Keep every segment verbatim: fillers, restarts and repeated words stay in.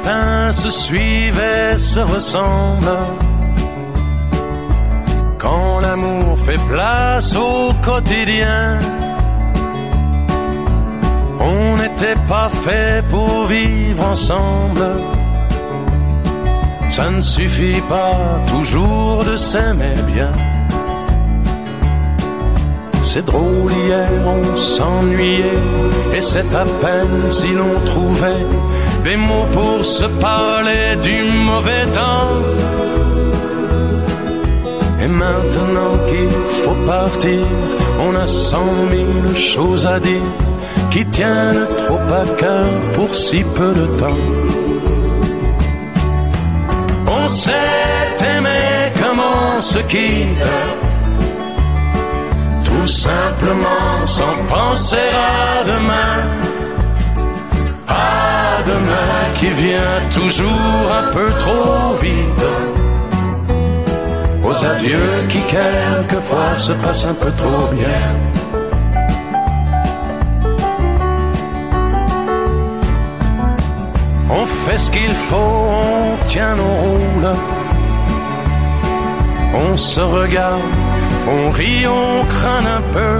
matin se suivent et se ressemblent. Quand l'amour fait place au quotidien, on n'était pas fait pour vivre ensemble. Ça ne suffit pas toujours de s'aimer bien. C'est drôle, hier on s'ennuyait, et c'est à peine si l'on trouvait des mots pour se parler du mauvais temps. Et maintenant qu'il faut partir, on a cent mille choses à dire qui tiennent trop à cœur pour si peu de temps. On s'est aimé comme on se quitte, tout simplement sans penser à demain. À demain qui vient toujours un peu trop vite, aux adieux qui quelquefois se passent un peu trop bien. On fait ce qu'il faut, on tient nos rôles, on se regarde, on rit, on craint un peu.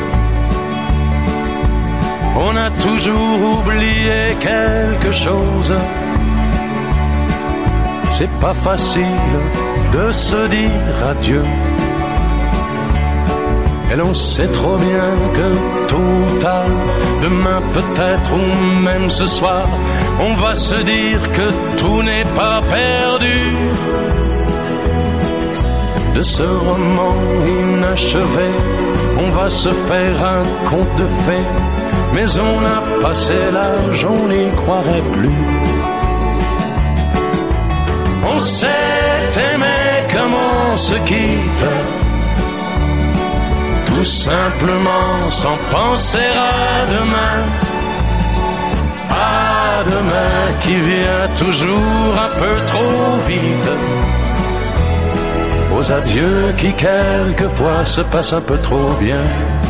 On a toujours oublié quelque chose. C'est pas facile de se dire adieu. Et l'on sait trop bien que tôt ou tard, demain peut-être ou même ce soir, on va se dire que tout n'est pas perdu. De ce roman inachevé, on va se faire un conte de fées, mais on a passé l'âge, on n'y croirait plus. On s'est aimé comme on se quitte, tout simplement sans penser à demain. À demain qui vient toujours un peu trop vite, aux adieux qui quelquefois se passent un peu trop bien.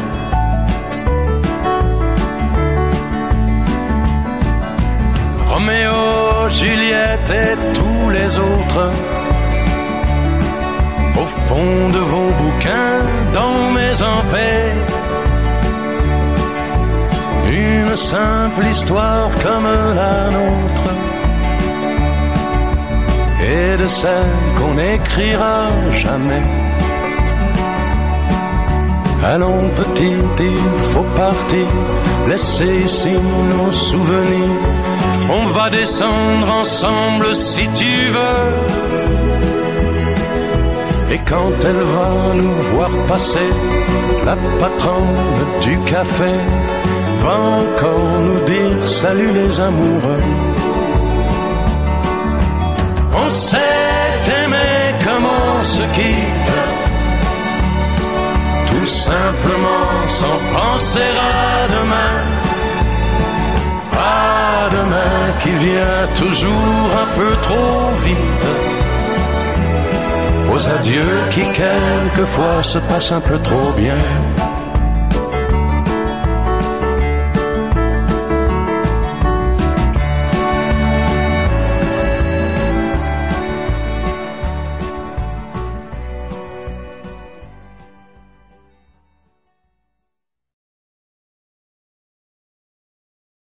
Roméo, Juliette et tous les autres, au fond de vos bouquins, dans mes empais, une simple histoire comme la nôtre, et de celle qu'on n'écrira jamais. Allons petite, il faut partir, laisser ici nos souvenirs. On va descendre ensemble si tu veux. Et quand elle va nous voir passer, la patronne du café va encore nous dire salut les amoureux. On s'est aimé comme on se quitte, tout simplement sans penser à demain. À demain qui vient toujours un peu trop vite, aux adieux qui quelquefois se passent un peu trop bien.